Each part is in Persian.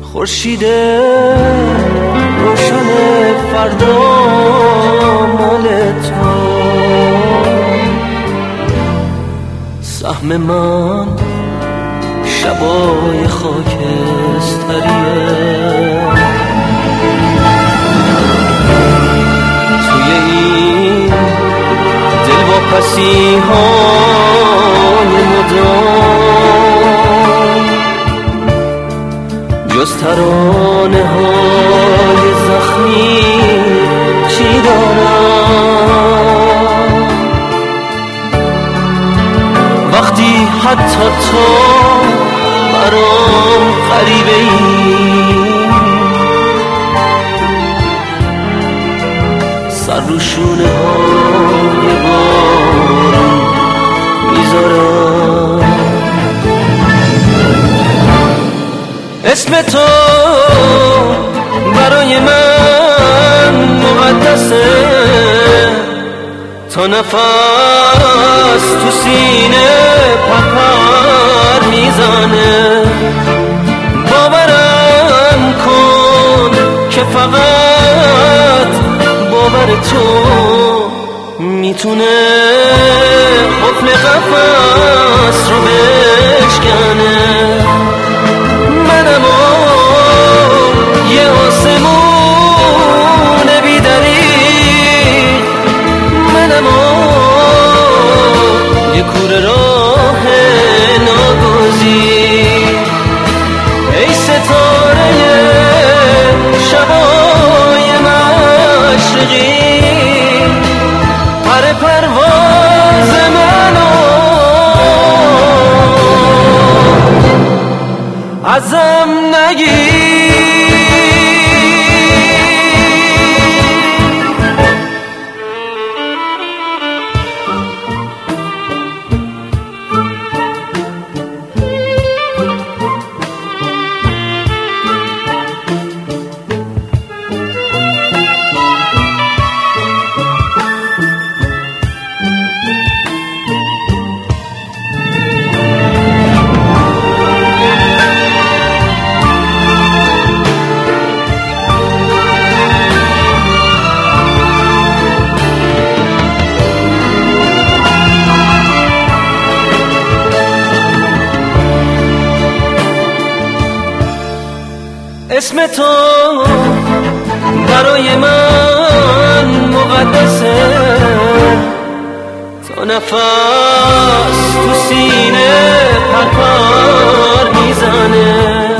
خورشید روشن فردا مال تو، سهم من شبای خاکستریه. توی این دلواپسی های مدام جز ترانه های زخمی چی دارم؟ وقتی حتی تو برام غریبه ای، سر رو شونه های بارون میذارم. اسم تو برای من مقدسه، تا نفس تو سینه پرپر میزنه. باورم کن که فقط باور تو میتونه قفل قفس رو بشکنه. منم یه آسمون بی‌دریغ، منم یه کوره راه ناگزیر. ای ستاره شبای مشرقی، پر پرواز منو ازم نگیر. اسم تو برای من مقدسه، تا نفس تو سینه پرپر میزنه.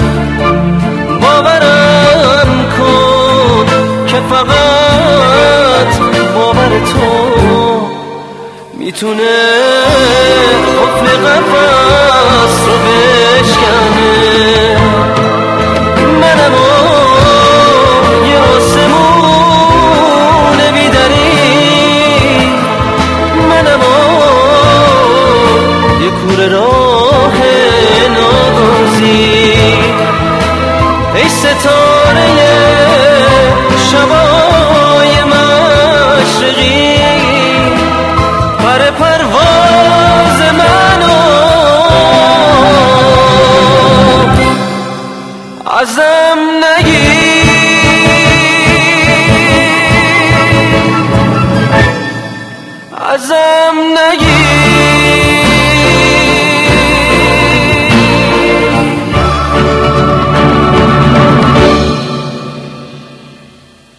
باورم کن که فقط باور تو میتونه قفل قفس رو بشکنه. منم یه آسمون بی‌دریغ، منم یه کوره راه ناگزیر. ای ستاره شبای مشرقی، پر پرواز منو ازم نگیر، ازم نگیر.